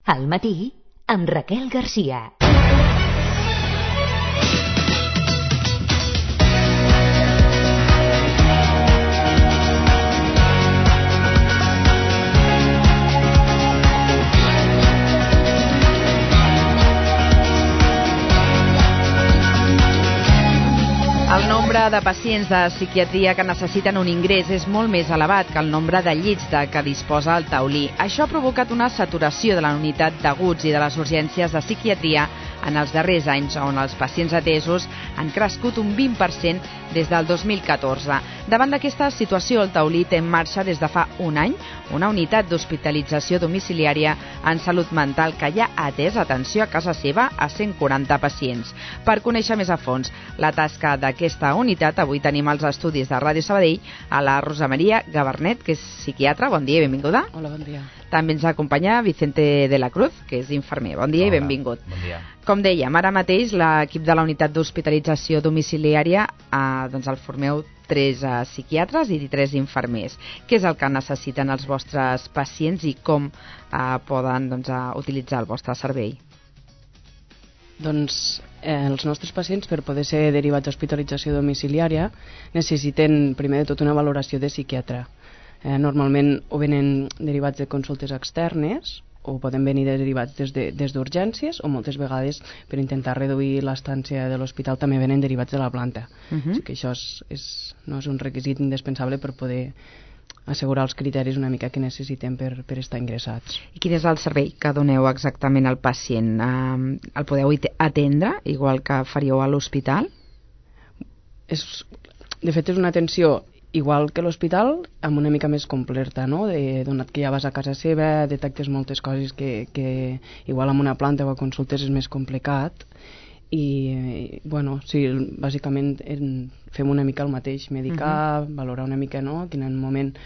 Al matí, amb Raquel Garcia. El nombre de pacients de psiquiatria que necessiten un ingrés és molt més elevat que el nombre de llits de què disposa el taulí. Això ha provocat una saturació de la unitat d'aguts i de les urgències de psiquiatria en els darrers anys, on els pacients atesos han crescut un 20% des del 2014. Davant d'aquesta situació, el taulí té en marxa des de fa un any una unitat d'hospitalització domiciliària en salut mental que ja ha atès atenció a casa seva a 140 pacients. Per conèixer més a fons la tasca d'aquesta unitat, avui tenim als estudis de Ràdio Sabadell a la Rosa Maria Gabarnet, que és psiquiatra. Bon dia i benvinguda. Hola, bon dia. També ens acompanya Vicente de la Cruz, que és infermer. Bon dia. Hola, i benvingut. Bon dia. Com dèiem, ara mateix l'equip de la unitat d'hospitalització domiciliària el formeu 3 psiquiatres i 3 infermers. Què és el que necessiten els vostres pacients i com poden utilitzar el vostre servei? Doncs els nostres pacients, per poder ser derivats d'hospitalització domiciliària, necessiten primer de tot una valoració de psiquiatre. Normalment o venen derivats de consultes externes o poden venir derivats des d'urgències, o moltes vegades, per intentar reduir l'estància de l'hospital, també venen derivats de la planta. O sigui que això no és un requisit indispensable per poder assegurar els criteris una mica que necessitem per estar ingressats. I quin és el servei que doneu exactament al pacient? El podeu atendre, igual que faríeu a l'hospital? De fet, és una atenció igual que l'hospital, amb una mica més completa, no? Donat que ja vas a casa seva, detectes moltes coses que igual amb una planta o a consultes és més complicat. I, bàsicament fem una mica el mateix, medicar, valorar una mica, no?, quin moment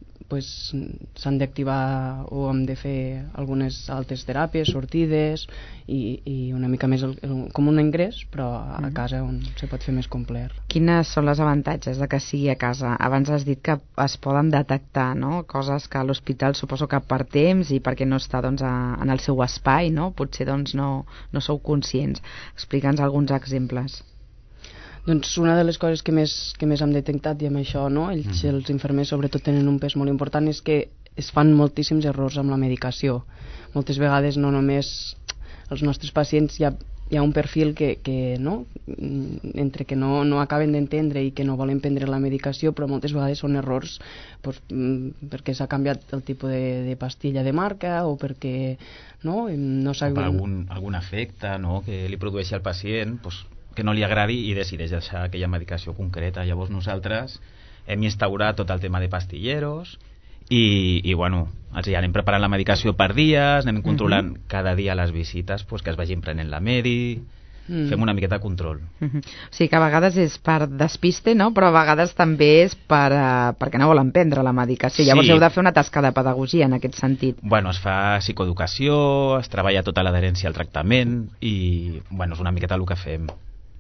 s'han d'activar o hem de fer algunes altres teràpies, sortides, i una mica més com un ingrés, però a casa on se pot fer més complet. Quines són les avantatges de que sigui a casa? Abans has dit que es poden detectar, no?, coses que a l'hospital suposo que per temps i perquè no està en el seu espai, no? Potser no sou conscients. Explica'ns alguns exemples. Doncs una de les coses que més hem detectat, i amb això, no, els infermers sobretot tenen un pes molt important, és que es fan moltíssims errors amb la medicació. Moltes vegades no només els nostres pacients hi ha un perfil que no, entre que no acaben d'entendre i que no volen prendre la medicació, però moltes vegades són errors perquè s'ha canviat el tipus de pastilla de marca o perquè no s'ha... Per algun efecte, no?, que li produeixi al pacient, que no li agradi i decideix deixar aquella medicació concreta. Llavors nosaltres hem instaurat tot el tema de pastilleros i els anem preparant la medicació per dies, anem controlant cada dia les visites, que es vagin prenent la medi, fem una miqueta de control. O sigui que a vegades és per despiste, no?, però a vegades també és perquè no volen prendre la medicació. Llavors heu de fer una tasca de pedagogia en aquest sentit. Es fa psicoeducació, es treballa tota l'adherència al tractament i és una miqueta el que fem.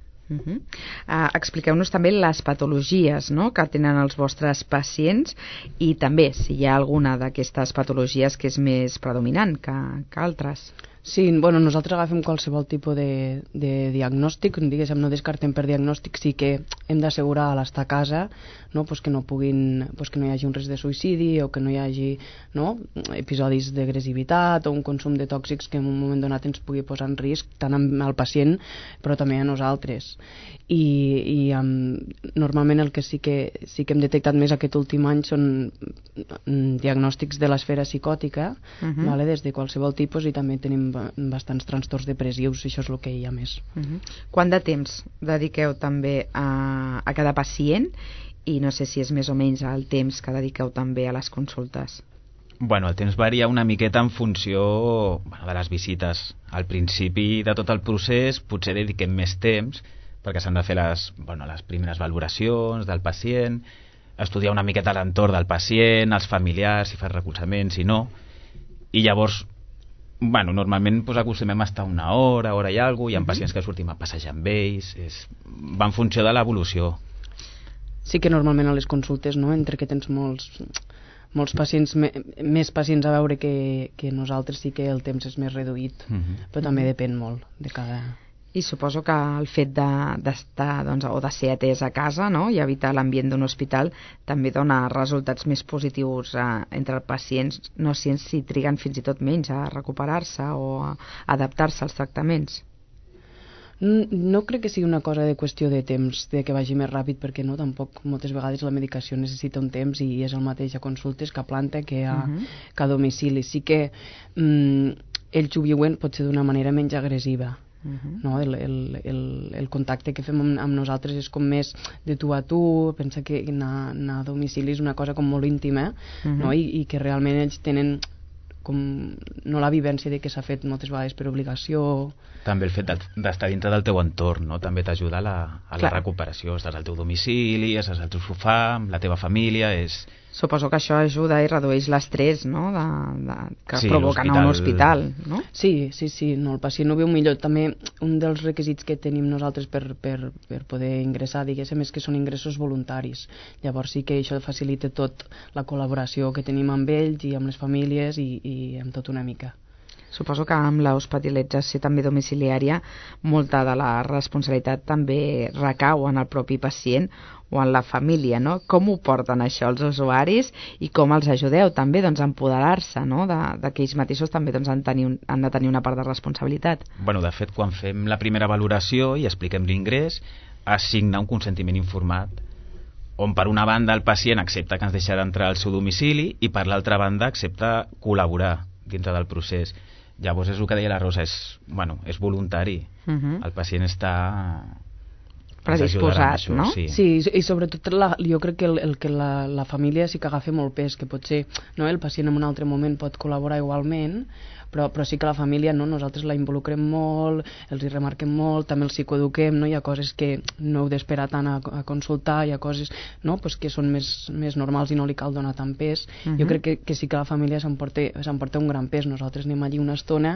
Expliqueu-nos també les patologies, no?, que tenen els vostres pacients i també si hi ha alguna d'aquestes patologies que és més predominant que altres. Sí, nosaltres agafem qualsevol tipus de diagnòstic, diguéssim, no descartem per diagnòstic, sí que hem d'assegurar a l'estar a casa, no, que no hi hagi un risc de suïcidi o que no hi hagi episodis d'agressivitat o un consum de tòxics que en un moment donat ens pugui posar en risc tant al pacient però també a nosaltres. I normalment el que sí que hem detectat més aquest últim any són diagnòstics de l'esfera psicòtica, des de qualsevol tipus, i també tenim bastants trastorns depressius, això és el que hi ha més. Quant de temps dediqueu també a cada pacient i no sé si és més o menys el temps que dediqueu també a les consultes? El temps varia una miqueta en funció de les visites. Al principi de tot el procés potser dediquem més temps perquè s'han de fer les primeres valoracions del pacient, estudiar una miqueta l'entorn del pacient, els familiars, si fa recolzament, si no, i llavors normalment acostumem a estar una hora i alguna cosa, hi ha pacients que sortim a passejar amb ells, va en funció de l'evolució. Sí que normalment a les consultes, entre que tens molts molts pacients, més pacients a veure que nosaltres, sí que el temps és més reduït, però també depèn molt de cada... I suposo que el fet d'estar o de ser atès a casa, no?, i evitar l'ambient d'un hospital també dona resultats més positius entre els pacients, no sé si triguen fins i tot menys a recuperar-se o a adaptar-se als tractaments. No crec que sigui una cosa de qüestió de temps, de que vagi més ràpid, perquè no, tampoc moltes vegades la medicació necessita un temps i és el mateix a consultes que a planta que a domicili. Sí que ells ho viuen potser d'una manera menys agressiva. No? El contacte que fem amb nosaltres és com més de tu a tu, pensa que anar a domicili és una cosa com molt íntima, no? I que realment ells tenen com no la vivència de que s'ha fet moltes vegades per obligació. També el fet d'estar dintre del teu entorn, no? També t'ajuda a la recuperació. Estàs al teu domicili, estàs al teu sofà, amb la teva família, Suposo que això ajuda i redueix l'estrès, no?, que provoca anar a un hospital, no? Sí, no, el pacient ho veu millor. També un dels requisits que tenim nosaltres per poder ingressar, diguéssim, és que són ingressos voluntaris. Llavors sí que això facilita tot la col·laboració que tenim amb ells i amb les famílies i amb tot una mica. Suposo que amb l'hospitalització també domiciliària molta de la responsabilitat també recau en el propi pacient o en la família, no? Com ho porten això els usuaris i com els ajudeu també a empoderar-se, no?, de que ells mateixos també han de tenir una part de responsabilitat. Bueno, de fet, quan fem la primera valoració i expliquem l'ingrés, es signa un consentiment informat on per una banda el pacient accepta que ens deixarà entrar al seu domicili i per l'altra banda accepta col·laborar dintre del procés. Llavors és el que deia la Rosa, és voluntari. El pacient està predisposat, no? Sí, i sobretot jo crec que la família sí que agafa molt pes, que potser el pacient en un altre moment pot col·laborar igualment, però sí que la família, nosaltres la involucrem molt, els hi remarquem molt, també els psicoeduquem, hi ha coses que no heu d'esperar tant a consultar, hi ha coses que són més normals i no li cal donar tant pes. Jo crec que sí que la família s'emporta un gran pes. Nosaltres anem allí una estona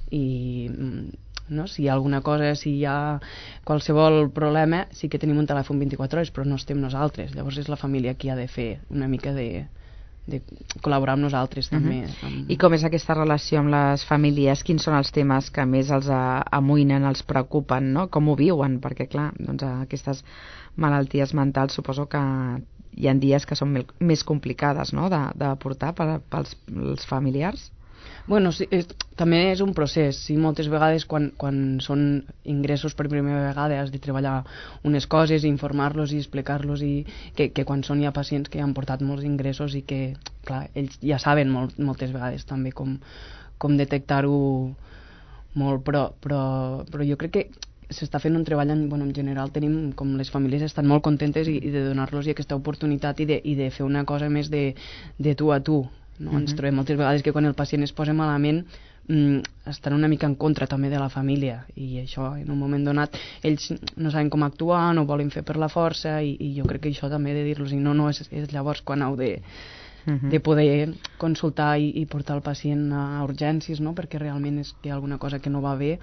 i si hi ha alguna cosa, si hi ha qualsevol problema, sí que tenim un telèfon 24 hores, però no estem nosaltres. Llavors és la família qui ha de fer una mica de col·laborar amb nosaltres també. I com és aquesta relació amb les famílies? Quins són els temes que més els amoïnen, els preocupen, no? Com ho viuen? Perquè clar, aquestes malalties mentals suposo que hi ha dies que són més complicades, no?, de portar pels familiars. Bueno, sí, també és un procés. Sí, moltes vegades quan són ingressos per primera vegada has de treballar unes coses, informar-los i explicar-los, i que quan són ja pacients que ja han portat molts ingressos i que, clar, ells ja saben moltes vegades també com detectar-ho molt, però jo crec que s'està fent un treball en general tenim, com les famílies estan molt contentes i de donar-los aquesta oportunitat i de fer una cosa més de tu a tu. No? Ens trobem moltes vegades que quan el pacient es posa malament estan una mica en contra també de la família, i això en un moment donat ells no saben com actuar, no volen fer per la força, i jo crec que això també he de dir-los, i no és llavors quan heu de poder consultar i portar el pacient a urgències, no? Perquè realment és que hi ha alguna cosa que no va bé,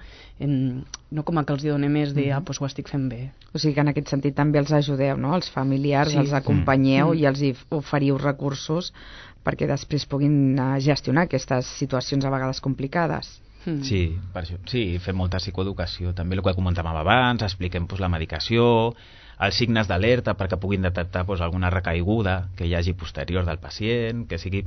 no com que els donem més de doncs ho estic fent bé. O sigui que en aquest sentit també els ajudeu, no?, els familiars, els acompanyeu i els oferiu recursos perquè després puguin gestionar aquestes situacions a vegades complicades. Sí, per això. Sí, fem molta psicoeducació. També el que comentàvem abans, expliquem la medicació, els signes d'alerta perquè puguin detectar alguna recaiguda que hi hagi posterior del pacient, que sigui...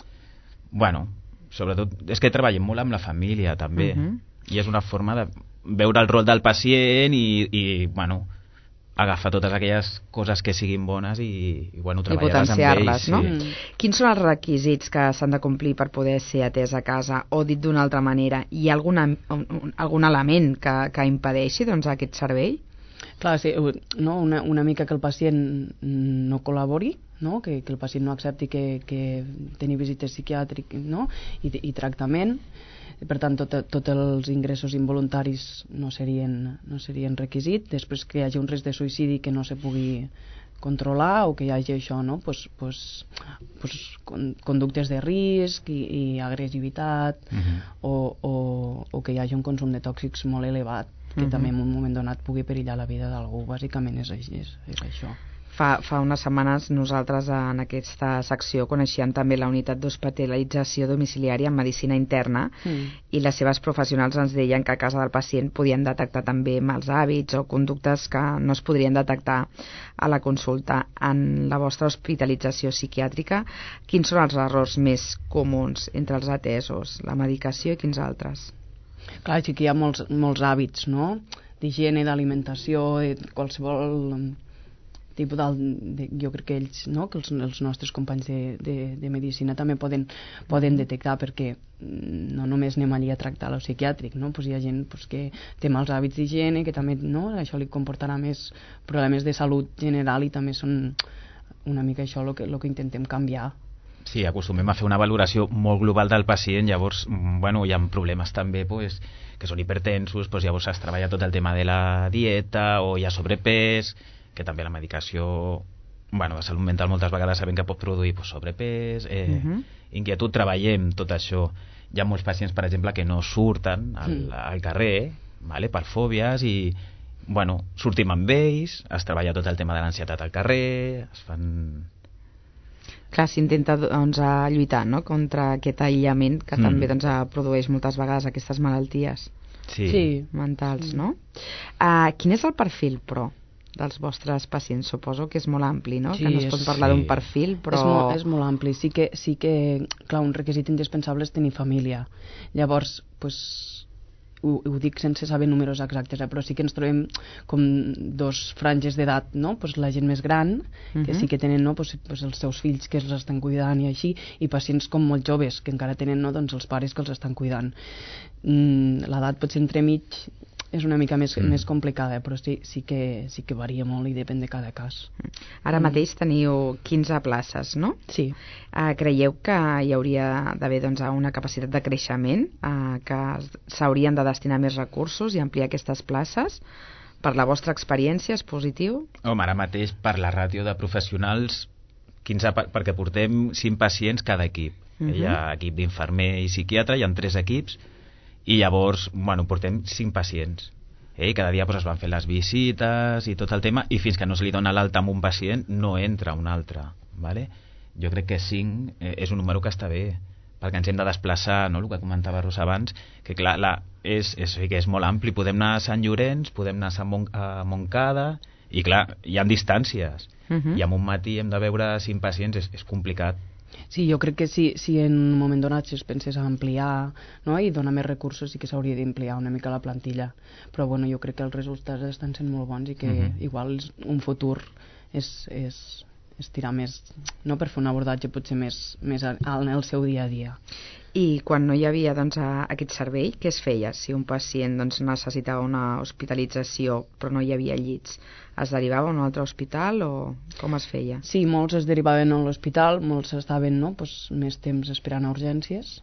Bueno, sobretot és que treballem molt amb la família també, i és una forma de veure el rol del pacient i agafar totes aquelles coses que siguin bones i treballar-les amb ells. No? Quins són els requisits que s'han de complir per poder ser atès a casa? O dit d'una altra manera, hi ha algun element que impedeixi aquest servei? Clar, sí, una mica que el pacient no col·labori, no? Que el pacient no accepti que tenir visites psiquiàtriques, no? I tractament. Per tant, tots els ingressos involuntaris no serien requisit. Després que hi hagi un risc de suïcidi que no se pugui controlar, o que hi hagi això, no? Conductes de risc i agressivitat, o que hi hagi un consum de tòxics molt elevat, que també en un moment donat pugui perillar la vida d'algú. Bàsicament és això. Fa unes setmanes nosaltres en aquesta secció coneixíem també la unitat d'hospitalització domiciliària en medicina interna i les seves professionals ens deien que a casa del pacient podien detectar també mals hàbits o conductes que no es podrien detectar a la consulta. En la vostra hospitalització psiquiàtrica, quins són els errors més comuns entre els atesos? La medicació i quins altres? Clar, sí que hi ha molts hàbits, no?, d'higiene, d'alimentació, qualsevol tipus jo crec que ells, no?, que els nostres companys de medicina també poden detectar, perquè no només anem allí a tractar lo psiquiàtric, no? Pues hi ha gent que té mals hàbits d'higiene, que també, no?, això li comportarà més problemes de salut general, i també són una mica això el que intentem canviar. Sí, acostumem a fer una valoració molt global del pacient, llavors, bueno, hi ha problemes també, pues, que són hipertensos, pues, llavors es treballa tot el tema de la dieta, o hi ha sobrepès, que també la medicació, bueno, de salut mental moltes vegades sabem que pot produir, pues, sobrepès, inquietud, treballem tot això. Hi ha molts pacients, per exemple, que no surten al carrer, vale, per fòbies, i bueno, sortim amb ells, es treballa tot el tema de l'ansietat al carrer, es fan... Clar, s'intenta doncs, lluitar, no?, contra aquest aïllament que també doncs, produeix moltes vegades aquestes malalties mentals, no? Quin és el perfil, però, dels vostres pacients? Suposo que és molt ampli, no? Que no es pot parlar d'un perfil, però... És molt ampli. Sí que, clar, un requisit indispensable és tenir família. Llavors, ho dic sense saber números exactes, però sí que ens trobem com dos franges d'edat, no? La gent més gran, que sí que tenen, no?, els seus fills que els estan cuidant i així, i pacients com molt joves, que encara tenen, no?, doncs els pares que els estan cuidant. L'edat potser entremig és una mica més complicada, però sí que varia molt i depèn de cada cas. Ara mateix teniu 15 places, no? Sí. Creieu que hi hauria d'haver doncs, una capacitat de creixement, que s'haurien de destinar més recursos i ampliar aquestes places? Per la vostra experiència és positiu? Home, ara mateix per la ràtio de professionals 15, perquè portem 5 pacients cada equip. Hi ha equip d'infermer i psiquiatre, hi ha 3 equips, i llavors, bueno, portem 5 pacients. Cada dia es van fer les visites i tot el tema, i fins que no se li dona l'alta a un pacient no entra un altre, vale? Jo crec que 5 és un número que està bé, perquè ens hem de desplaçar, no?, el que comentava Rosa abans, que clar, és molt ampli, podem anar a Sant Llorenç, podem anar a Montcada, i clar, hi ha distàncies, i en un matí hem de veure 5 pacients, és complicat. Sí, jo crec que si en un moment donat es pensés a ampliar, no?, i donar més recursos, sí que s'hauria d'ampliar una mica la plantilla, però bueno, jo crec que els resultats estan sent molt bons i que igual un futur és tirar més, no, per fer un abordatge potser més en el seu dia a dia. I quan no hi havia doncs, aquest servei, què es feia? Si un pacient doncs, necessitava una hospitalització però no hi havia llits, es derivava a un altre hospital o com es feia? Sí, molts es derivaven a l'hospital, molts estaven, no?, més temps esperant a urgències,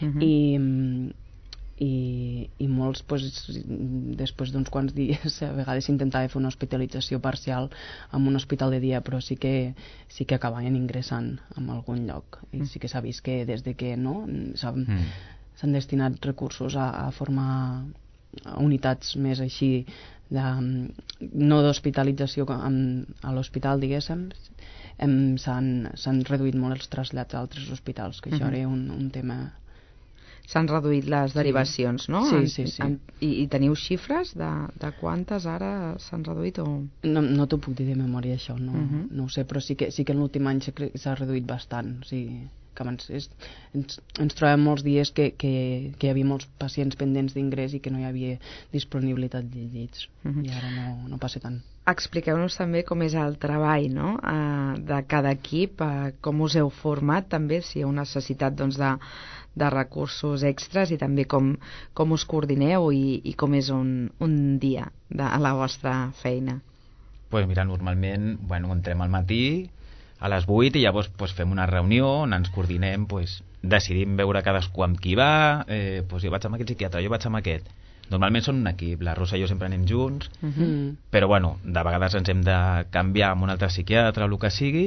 i molts després d'uns quants dies a vegades s'intentava fer una hospitalització parcial en un hospital de dia, però sí que acabaven ingressant en algun lloc, i sí que s'ha vist que des de que s'han destinat recursos a formar unitats més així no d'hospitalització a l'hospital, diguéssim, s'han reduït molt els trasllats a altres hospitals, que això era un tema. S'han reduït les derivacions, no? Sí. I teniu xifres de quantes ara s'han reduït? O... No t'ho puc dir de memòria, això, no ho sé, però sí que en l'últim any s'ha reduït bastant, sí. Que abans ens trobem molts dies que hi havia molts pacients pendents d'ingrés i que no hi havia disponibilitat de llits, i ara no passa tant. Expliqueu-nos també com és el treball, no?, de cada equip, com us heu format també, si heu necessitat doncs, de recursos extras, i també com us coordineu i com és un dia a la vostra feina. Pues mira, normalment entrem al matí a les 8 i llavors fem una reunió on ens coordinem, decidim veure cadascú amb qui va, jo vaig amb aquest psiquiatre, jo vaig amb aquest. Normalment són un equip, la Rosa i jo sempre anem junts, però de vegades ens hem de canviar amb un altre psiquiatre o el que sigui,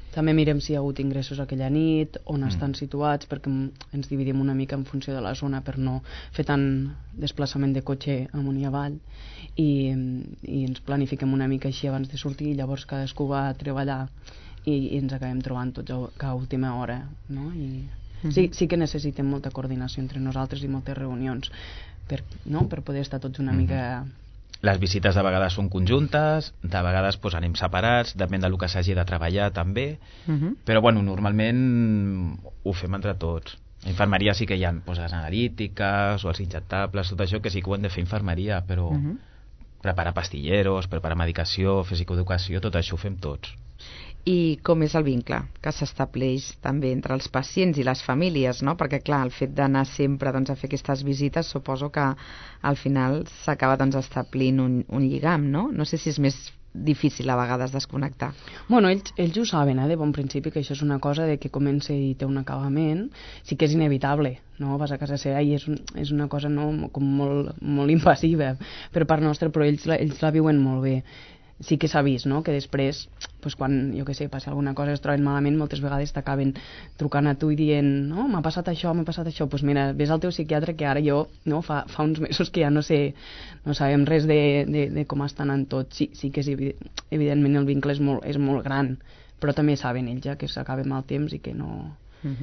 També mirem si hi ha hagut ingressos aquella nit, on estan situats, perquè ens dividim una mica en funció de la zona per no fer tant desplaçament de cotxe amunt i avall, i ens planifiquem una mica així abans de sortir, i llavors cadascú va a treballar i ens acabem trobant tots a última hora, no? I sí que necessitem molta coordinació entre nosaltres i moltes reunions per poder estar tots una mica... Les visites de vegades són conjuntes, de vegades doncs, anem separats, depèn del que s'hagi de treballar també, però bueno, normalment ho fem entre tots. A infermeria sí que hi ha doncs, les analítiques o els injectables, tot això que sí que ho hem de fer infermeria, però preparar pastilleros, preparar medicació, fer psicoeducació, tot això ho fem tots. I com és el vincle que s'estableix també entre els pacients i les famílies, no? Perquè clar, el fet d'anar sempre doncs, a fer aquestes visites suposo que al final s'acaba doncs, establint un lligam, no? No sé si és més difícil a vegades desconnectar. Bueno, ells ho saben, de bon principi, que això és una cosa de que comença i té un acabament, sí que és inevitable, no? Vas a casa seva i és una cosa no, com molt impassiva per part nostra, però ells la viuen molt bé. Sí que s'ha vist, no?, que després, pues, quan, jo què sé, passa alguna cosa, es troben malament, moltes vegades t'acaben trucant a tu i dient, no, m'ha passat això, pues mira, ves al teu psiquiatre, que ara jo, no, fa uns mesos que ja no sabem res de com estan en tot. Sí que és evidentment el vincle és molt gran, però també saben ells ja que s'acaba amb el temps i que no...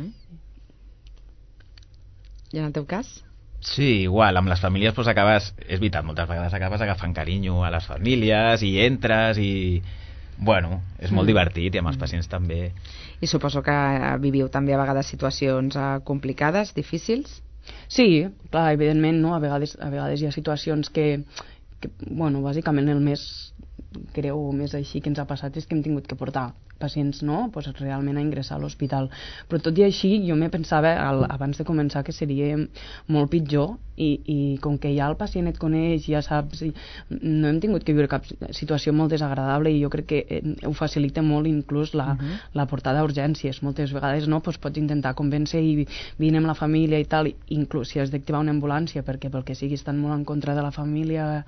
I en el teu cas? Sí, igual, amb les famílies doncs acabes, és veritat, moltes vegades acabes agafant carinyo a les famílies i entres i, bueno, és molt divertit i amb els pacients també. I suposo que viviu també a vegades situacions complicades, difícils? Sí, clar, evidentment, no? A vegades hi ha situacions que bueno, bàsicament el més greu o més així que ens ha passat és que hem tingut que portar pacients, no?, pues realment a ingressar a l'hospital. Però tot i així jo me pensava abans de començar que seria molt pitjor i com que ja el pacient et coneix, ja saps, no hem tingut que viure cap situació molt desagradable i jo crec que ho facilita molt inclús la portada a urgències. Moltes vegades no, pues pots intentar convèncer i vine amb la família i tal, inclús si has d'activar una ambulància perquè pel que sigui estan molt en contra de la família,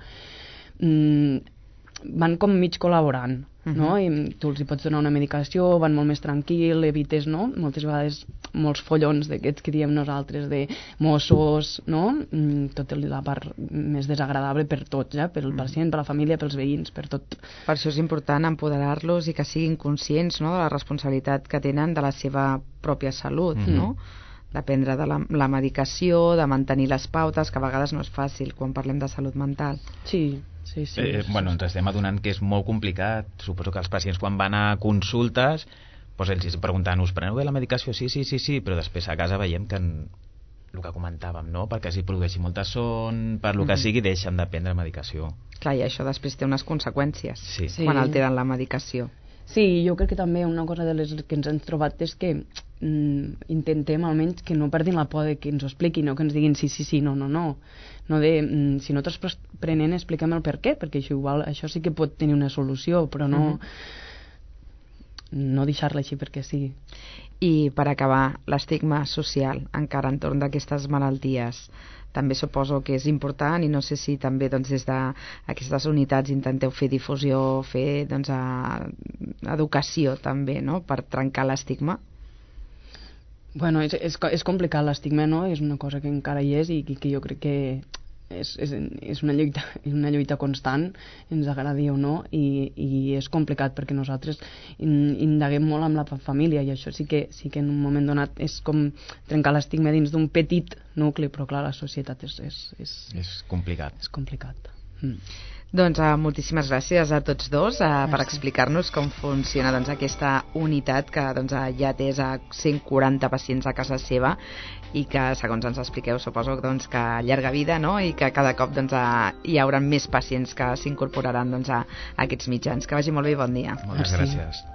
van com mig col·laborant, no? I tu els hi pots donar una medicació, van molt més tranquil, evites, no?, moltes vegades molts follons d'aquests que diem nosaltres de Mossos, no?, tota la part més desagradable per tots, per el pacient, per la família, pels veïns, per tot. Per això és important empoderar-los i que siguin conscients, no?, de la responsabilitat que tenen de la seva pròpia salut, no?, de prendre la medicació, de mantenir les pautes, que a vegades no és fàcil quan parlem de salut mental. Sí. Bueno, ens estem adonant que és molt complicat. Suposo que els pacients quan van a consultes doncs ells preguntant, us preneu bé la medicació? Sí, però després a casa veiem que el que comentàvem, no?, perquè si produeixi molta son, per lo que sigui, deixen de prendre medicació. Clar, i això després té unes conseqüències quan Sí. alteren la medicació. Sí, jo crec que també una cosa de les que ens hem trobat és que intentem almenys que no perdin la por de que ens ho expliquin, no que ens diguin sí, no de si no t'estàs prenent expliquem el per què, perquè això sí que pot tenir una solució, però no deixar-la així perquè sí. I per acabar, l'estigma social encara entorn d'aquestes malalties també suposo que és important i no sé si també doncs, des d'aquestes unitats intenteu fer difusió, fer doncs, educació també, no?, per trencar l'estigma. Bueno, és complicat l'estigma, no? És una cosa que encara hi és i que jo crec que és una lluita constant, ens agradi o no, i és complicat perquè nosaltres indaguem molt amb la família i això sí que en un moment donat és com trencar l'estigma dins d'un petit nucli, però clar, la societat és complicat. És complicat. Doncs moltíssimes gràcies a tots dos per explicar-nos com funciona doncs, aquesta unitat que doncs, ja té 140 pacients a casa seva i que, segons ens expliqueu, suposo doncs, que llarga vida, no?, i que cada cop doncs, hi haurà més pacients que s'incorporaran doncs, a aquests mitjans. Que vagi molt bé i bon dia. Moltes gràcies.